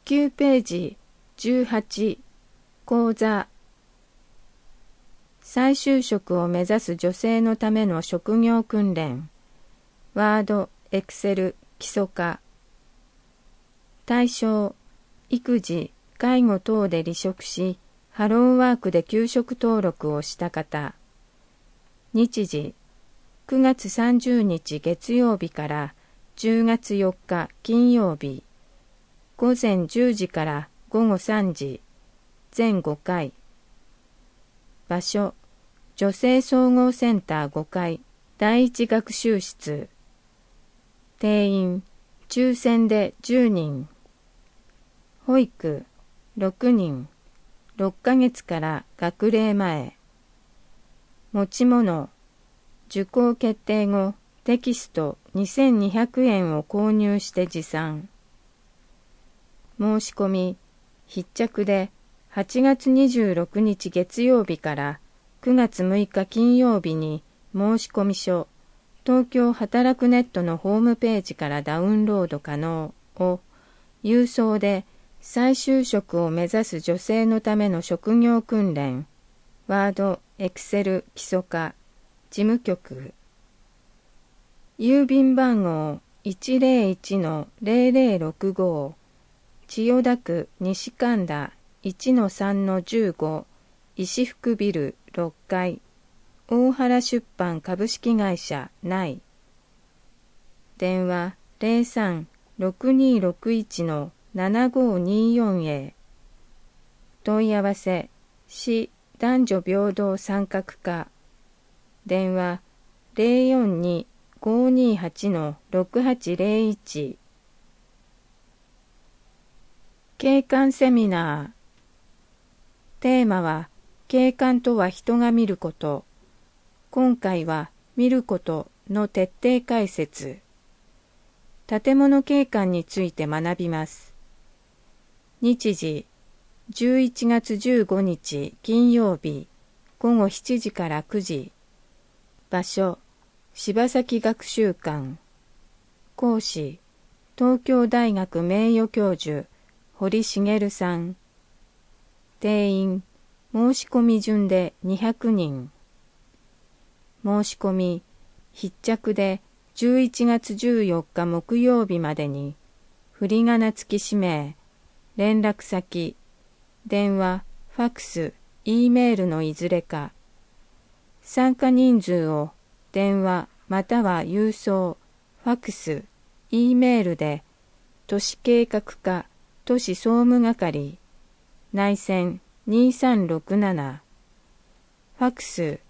9ページ18講座再就職を目指す女性のための職業訓練ワード、エクセル、基礎化対象、育児、介護等で離職しハローワークで休職登録をした方日時9月30日月曜日から10月4日金曜日午前10時から午後3時全5回場所女性総合センター5階第一学習室定員抽選で10人保育6人6ヶ月から学齢前持ち物受講決定後テキスト2200円を購入して持参申し込み必着で8月26日月曜日から9月6日金曜日に申込書東京働くネットのホームページからダウンロード可能を郵送で再就職を目指す女性のための職業訓練ワード、エクセル、基礎化事務局郵便番号 101-0065 千代田区西神田 1-3-15 石福ビル6階大原出版株式会社内電話 03-6261-7524 へ問い合わせ市男女平等参画課電話 042-528-6801 景観セミナーテーマは景観とは人が見ること今回は見ることの徹底解説建物景観について学びます日時11月15日金曜日午後7時から9時場所柴崎学習館講師東京大学名誉教授堀茂さん定員申し込み順で200人申し込み必着で11月14日木曜日までに振り仮名付き氏名連絡先電話ファクス E メールのいずれか参加人数を電話または郵送ファクス E メールで都市計画課都市総務係内線2367ファクス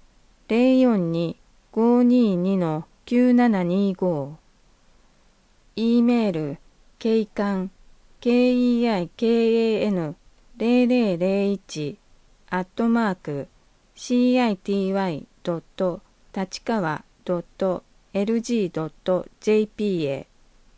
042-522-9725 E メール景観 KEIKAN0001 @city.tachikawa.lg.jp へ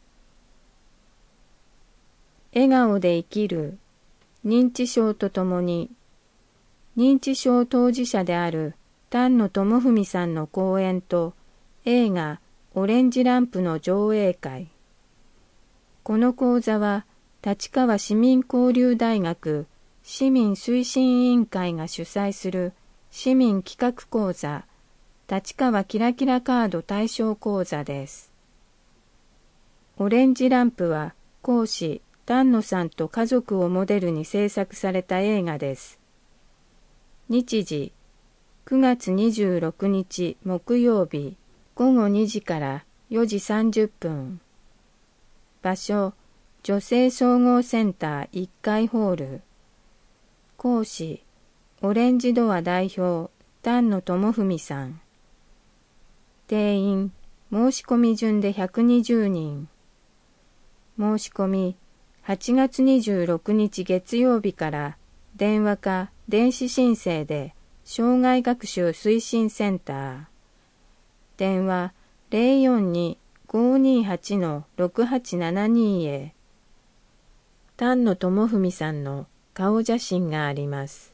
笑顔で生きる認知症とともに認知症当事者である丹野智文さんの講演と映画オレンジランプの上映会この講座は立川市民交流大学市民推進委員会が主催する市民企画講座立川キラキラカード対象講座ですオレンジランプは講師丹野さんと家族をモデルに制作された映画です。日時9月26日木曜日午後2時から4時30分場所女性総合センター1階ホール講師オレンジドア代表丹野智文さん定員申し込み順で120人申し込み8月26日月曜日から電話か電子申請で障害学習推進センター電話 042-528-6872 へ丹野智文さんの顔写真があります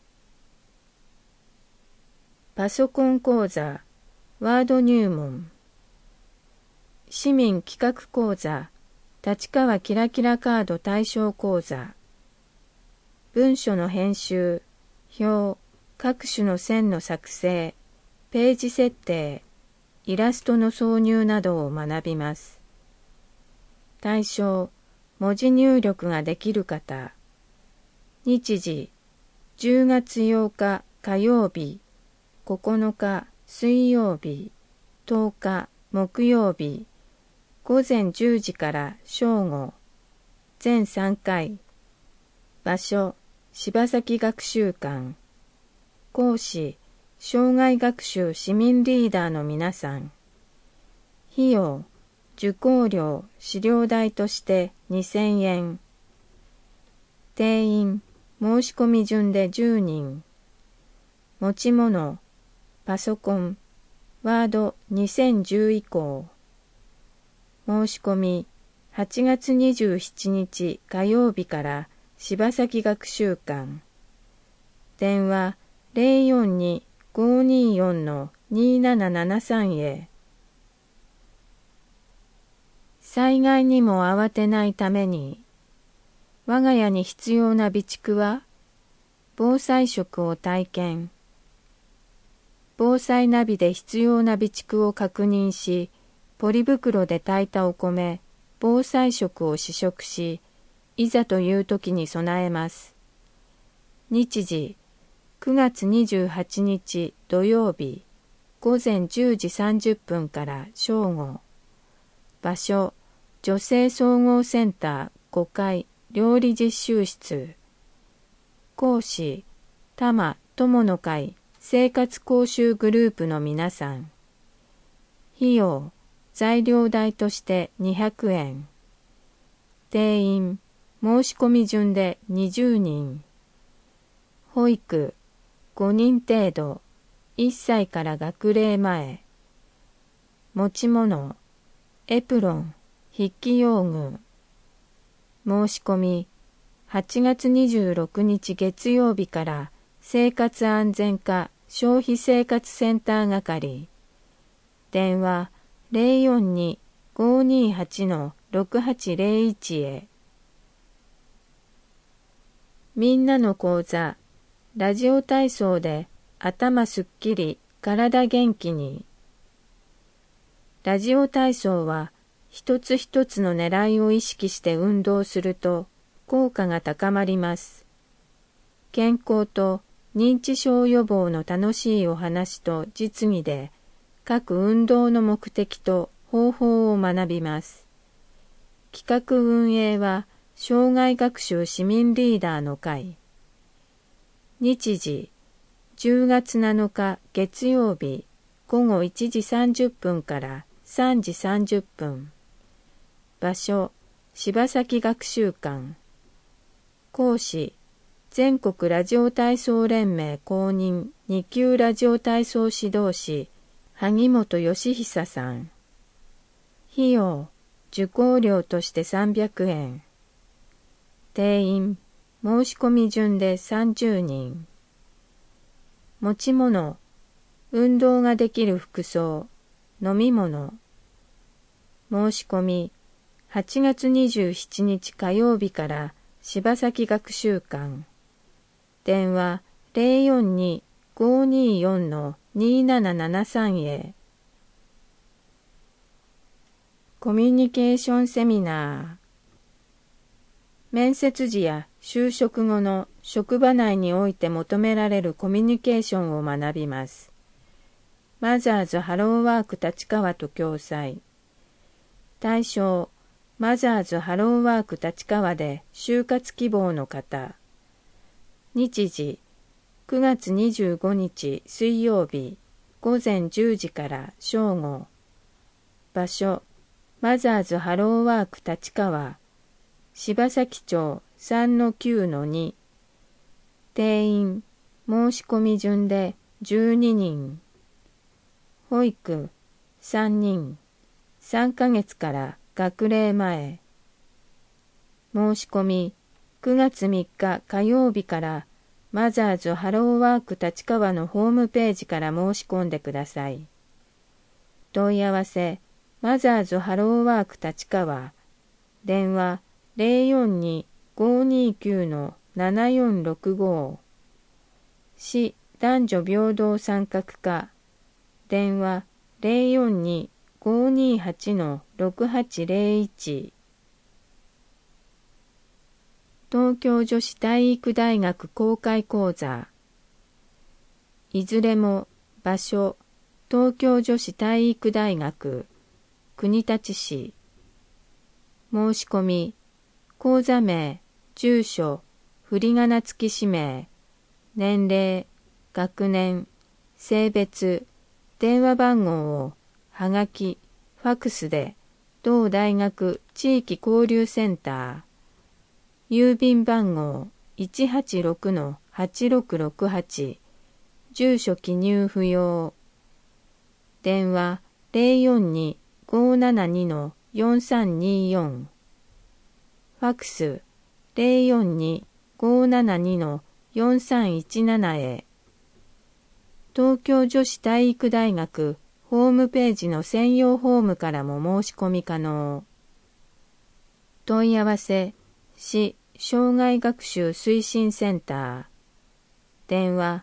パソコン講座ワード入門市民企画講座立川キラキラカード対象講座。文書の編集、表、各種の線の作成、ページ設定、イラストの挿入などを学びます。対象、文字入力ができる方。日時、10月8日火曜日、9日水曜日、10日木曜日、午前10時から正午、全3回。場所、柴崎学習館。講師、障害学習市民リーダーの皆さん。費用、受講料、資料代として2000円。定員、申し込み順で10人。持ち物、パソコン、ワード2010以降。申し込み、8月27日火曜日から柴崎学習館。電話042-524-2773へ。災害にも慌てないために、我が家に必要な備蓄は、防災食を体験。防災ナビで必要な備蓄を確認し、ポリ袋で炊いたお米、防災食を試食し、いざという時に備えます。日時、9月28日土曜日、午前10時30分から正午。場所、女性総合センター5階料理実習室。講師、多摩友の会生活講習グループの皆さん。費用、材料代として200円。定員、申し込み順で20人。保育、5人程度、1歳から学齢前。持ち物、エプロン、筆記用具。申し込み、8月26日月曜日から生活安全課消費生活センター係。電話042-528-6801へ。みんなの講座、ラジオ体操で頭すっきり、体元気に。ラジオ体操は一つ一つの狙いを意識して運動すると効果が高まります。健康と認知症予防の楽しいお話と実技で各運動の目的と方法を学びます。企画運営は障害学習市民リーダーの会。日時、10月7日月曜日午後1時30分から3時30分。場所、柴崎学習館。講師、全国ラジオ体操連盟公認2級ラジオ体操指導士、萩本義久さん。費用、受講料として300円。定員、申し込み順で30人。持ち物、運動ができる服装、飲み物。申し込み、8月27日火曜日から柴崎学習館。電話042-524-2773へ。コミュニケーションセミナー。面接時や就職後の職場内において求められるコミュニケーションを学びます。マザーズハローワーク立川と共催。対象、マザーズハローワーク立川で就活希望の方。日時、9月25日水曜日、午前10時から正午。場所、マザーズハローワーク立川。柴崎町 3-9-2。定員、申し込み順で12人。保育、3人。3ヶ月から学齢前。申し込み、9月3日火曜日からマザーズハローワーク立川のホームページから申し込んでください。問い合わせ、マザーズハローワーク立川電話042-529-7465。市男女平等参画課。電話042-528-6801。東京女子体育大学公開講座。いずれも場所、東京女子体育大学、国立市。申し込み、講座名、住所、振り仮名付き氏名、年齢、学年、性別、電話番号をはがき、ファクスで、同大学地域交流センター、郵便番号 186-8668、住所記入不要。電話042-572-4324。ファクス042-572-4317へ。東京女子体育大学ホームページの専用フォームからも申し込み可能。問い合わせ、市障害学習推進センター。電話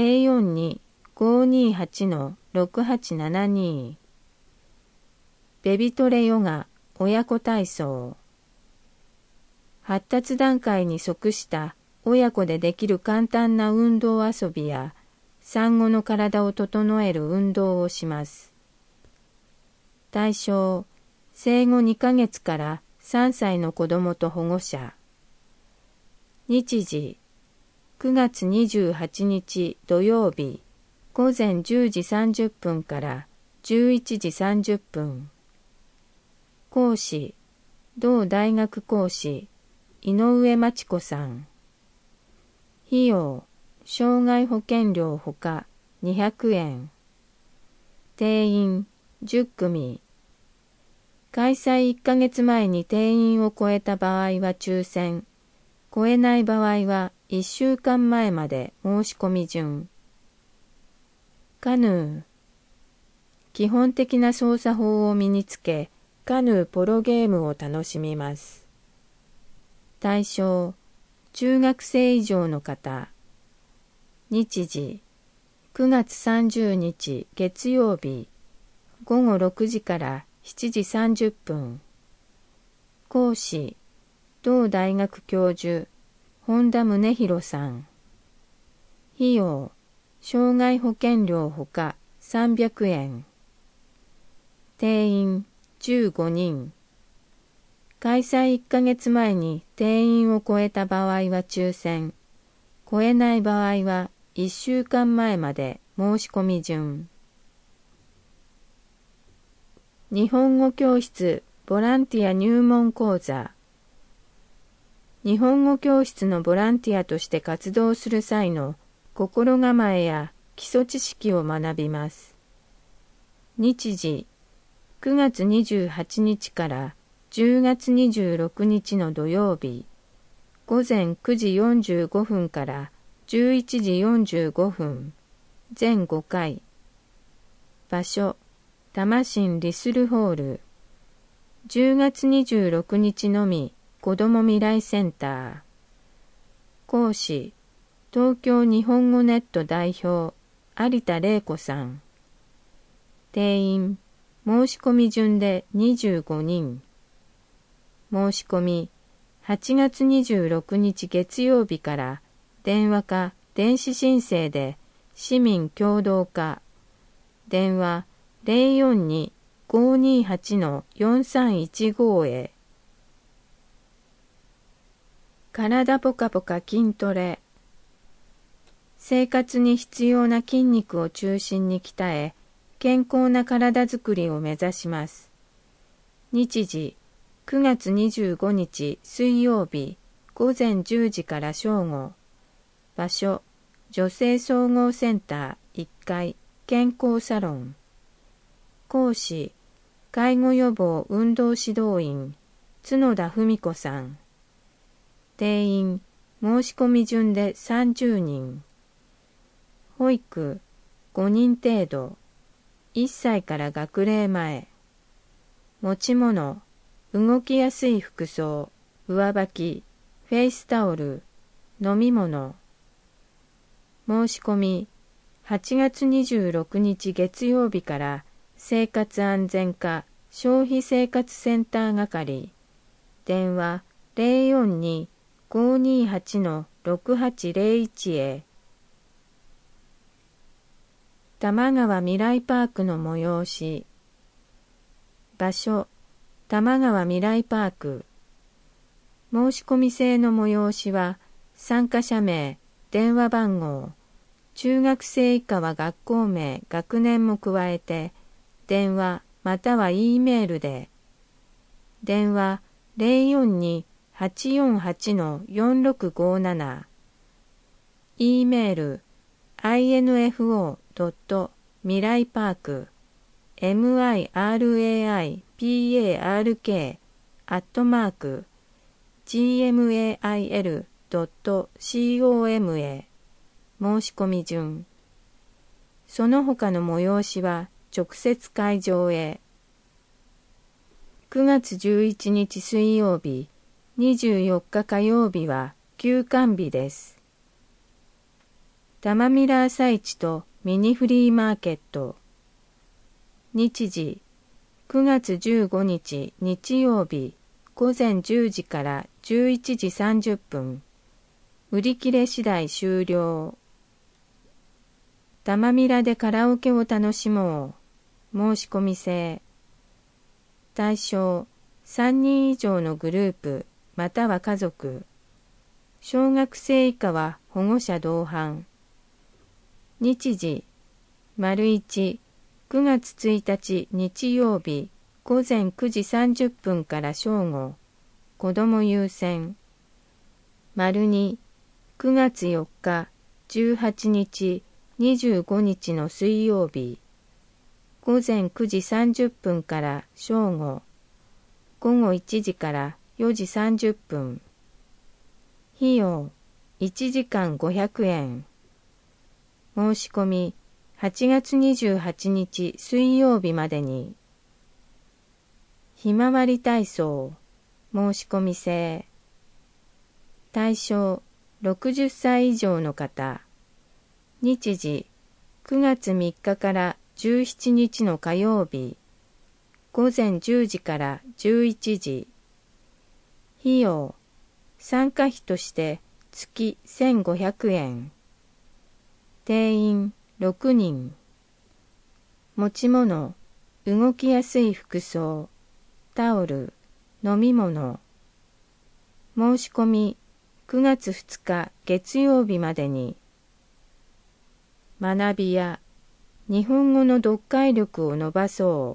042-528-6872。ベビトレヨガ親子体操。発達段階に即した親子でできる簡単な運動遊びや産後の体を整える運動をします。対象、生後2ヶ月から3歳の子供と保護者。日時、9月28日土曜日、午前10時30分から11時30分。講師、同大学講師、井上真知子さん。費用、障害保険料ほか200円。定員10組。開催1ヶ月前に定員を超えた場合は抽選。超えない場合は1週間前まで申し込み順。カヌー。基本的な操作法を身につけ、カヌーポロゲームを楽しみます。対象、中学生以上の方。日時、9月30日月曜日、午後6時から7時30分。講師、同大学教授、本田宗弘さん。費用、障害保険料ほか300円。定員15人。開催1ヶ月前に定員を超えた場合は抽選。超えない場合は1週間前まで申し込み順。日本語教室ボランティア入門講座。日本語教室のボランティアとして活動する際の心構えや基礎知識を学びます。日時、9月28日から10月26日の土曜日、午前9時45分から11時45分、全5回。場所、多摩市リスルホール。10月26日のみ、子ども未来センター。講師、東京日本語ネット代表、有田玲子さん。定員、申し込み順で25人。申し込み、8月26日月曜日から電話か電子申請で市民協働課。電話042-528-4315へ。体ポカポカ筋トレ。生活に必要な筋肉を中心に鍛え、健康な体づくりを目指します。日時、9月25日水曜日、午前10時から正午。場所、女性総合センター1階、健康サロン。講師、介護予防運動指導員、角田文子さん。定員、申し込み順で30人。保育、5人程度。1歳から学齢前。持ち物、 動きやすい服装、上履き、フェイスタオル、飲み物。申し込み、8月26日月曜日から生活安全課消費生活センター係、電話042-528-6801へ。多摩川未来パークの催し。場所、多摩川未来パーク。申し込み制の催しは、参加者名、電話番号、中学生以下は学校名、学年も加えて、電話または E メールで。電話042-848-4657。E メール info.miraipark@gmail.com へ。申し込み順。その他の催しは直接会場へ。9月11日水曜日、24日火曜日は休館日です。多摩ミラー朝市とミニフリーマーケット。日時、9月15日日曜日、午前10時から11時30分。売り切れ次第終了。多摩ミラでカラオケを楽しもう。申し込み制。対象、3人以上のグループ、または家族。小学生以下は保護者同伴。日時、1、9月1日日曜日、午前9時30分から正午。子ども優先。2、9月4日、18日、25日の水曜日。午前9時30分から正午。午後1時から4時30分。費用、1時間500円。申し込み、8月28日水曜日までに。ひまわり体操、申し込み制。対象、60歳以上の方。日時、9月3日から17日の火曜日。午前10時から11時。費用、参加費として月1500円。定員6人。持ち物、動きやすい服装、タオル、飲み物。申し込み、9月2日月曜日までに。学びや日本語の読解力を伸ばそう。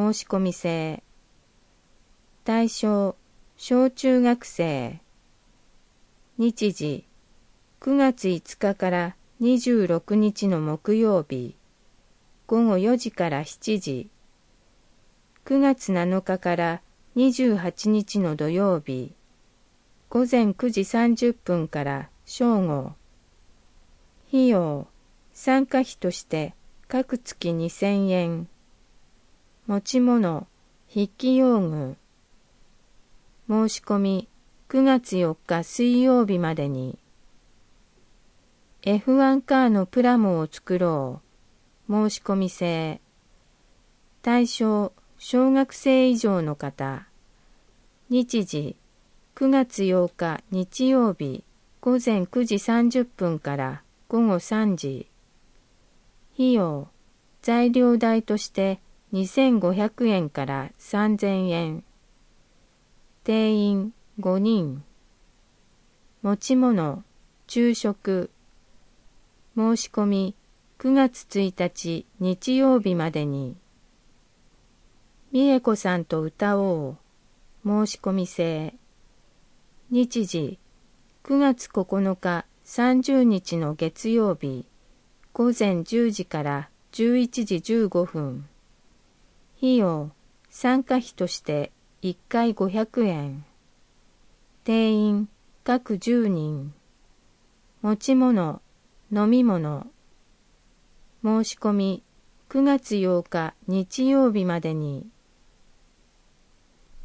申し込み制。対象、小中学生。日時、9月5日から26日の木曜日。午後4時から7時。9月7日から28日の土曜日。午前9時30分から正午。費用、参加費として各月2000円。持ち物、筆記用具。申し込み、9月4日水曜日までに。F1 カーのプラモを作ろう。申し込み制。対象、小学生以上の方。日時、9月8日日曜日、午前9時30分から午後3時。費用、材料代として2500円から3000円。定員5人。持ち物、昼食。申し込み、9月1日日曜日までに。美恵子さんと歌おう。申し込み制。日時、9月9日30日の月曜日、午前10時から11時15分。費用、参加費として1回500円。定員、各10人。持ち物、飲み物。申し込み、9月8日日曜日までに。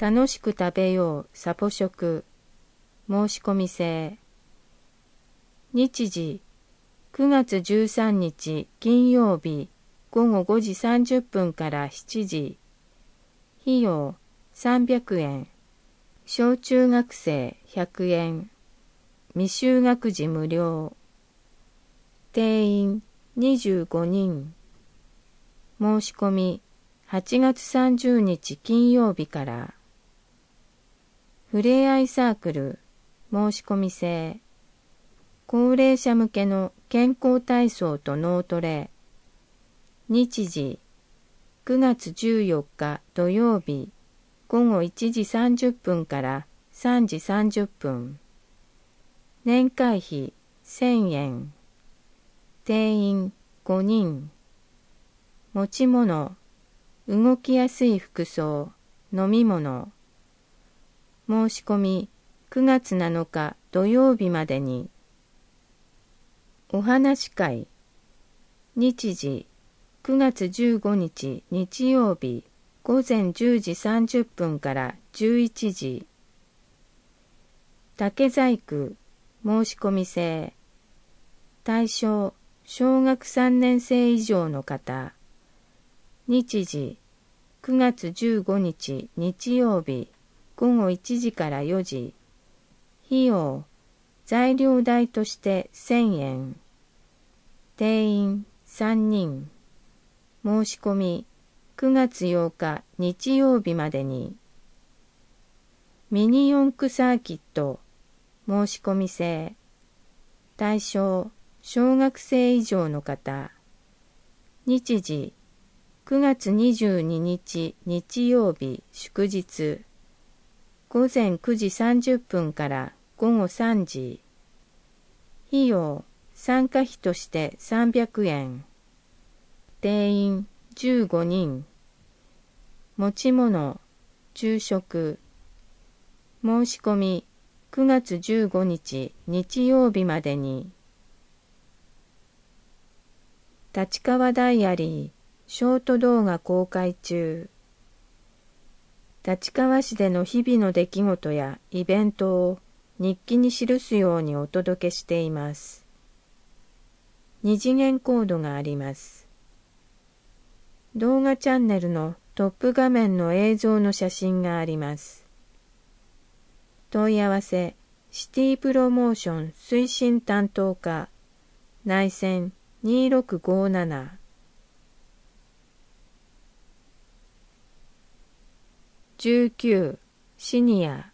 楽しく食べようサポ食申し込み制。日時9月13日金曜日午後5時30分から7時。費用300円。小中学生100円。未就学児無料。定員25人。申し込み8月30日金曜日から。ふれあいサークル申し込み制。高齢者向けの健康体操と脳トレ。日時9月14日土曜日午後1時30分から3時30分。年会費1000円。定員5人。持ち物、動きやすい服装、飲み物。申し込み9月7日土曜日までに。お話会。日時9月15日日曜日午前10時30分から11時。竹細工申し込み制。対象小学3年生以上の方。日時9月15日日曜日午後1時から4時。費用材料代として1000円。定員3人。申し込み9月8日日曜日までに。ミニ四駆サーキット申し込み制。対象小学生以上の方。日時9月22日日曜日祝日。午前9時30分から午後3時。費用参加費として300円。定員15人。持ち物、昼食。申し込み9月15日日曜日までに。立川ダイアリーショート動画公開中。立川市での日々の出来事やイベントを日記に記すようにお届けしています。2次元コードがあります。動画チャンネルのトップ画面の映像の写真があります。問い合わせシティプロモーション推進担当課内線2657。19シニア。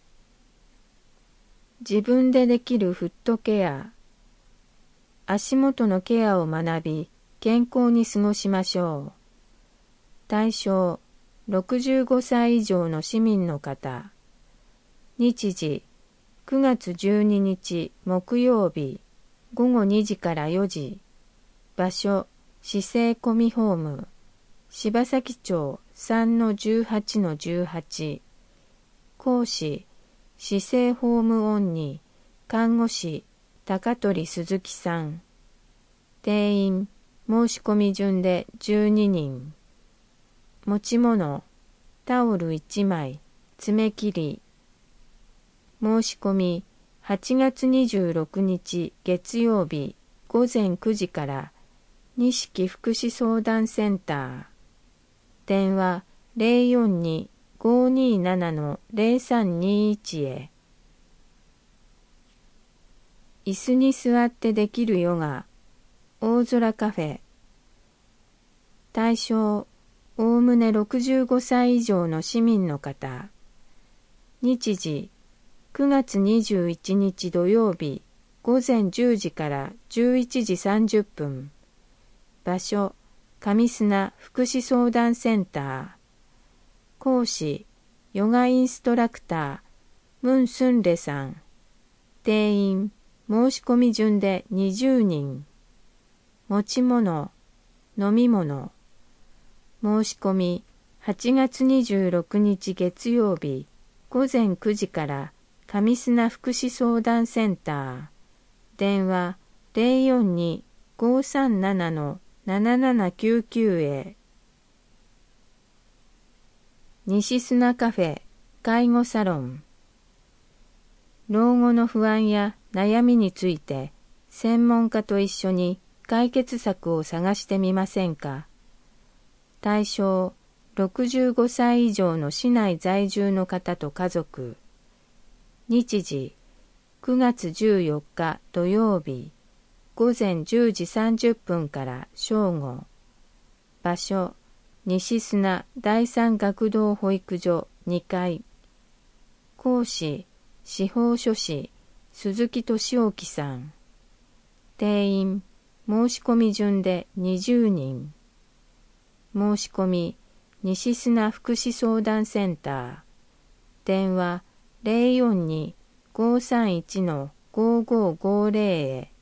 自分でできるフットケア。足元のケアを学び健康に過ごしましょう。対象65歳以上の市民の方。日時9月12日木曜日午後2時から4時。場所市政コミホーム柴崎町 3-18-18。講師市政ホームオンに看護師高取鈴木さん。定員申し込み順で12人。持ち物タオル1枚爪切り。申し込み8月26日月曜日午前9時から錦福祉相談センター。電話042-527-0321へ。椅子に座ってできるヨガ大空カフェ。対象おおむね65歳以上の市民の方。日時9月21日土曜日午前10時から11時30分。場所上砂福祉相談センター。講師ヨガインストラクタームン・スンレさん。定員申し込み順で20人。持ち物飲み物。申し込み8月26日月曜日午前9時から上砂福祉相談センター。電話042-537-7799へ。西砂カフェ介護サロン。老後の不安や悩みについて専門家と一緒に解決策を探してみませんか。対象65歳以上の市内在住の方と家族。日時9月14日土曜日午前10時30分から正午。場所西砂第三学童保育所2階。講師司法書士鈴木俊興さん。定員申し込み順で20人。申し込み西砂福祉相談センター。電話 042-531-5550 へ。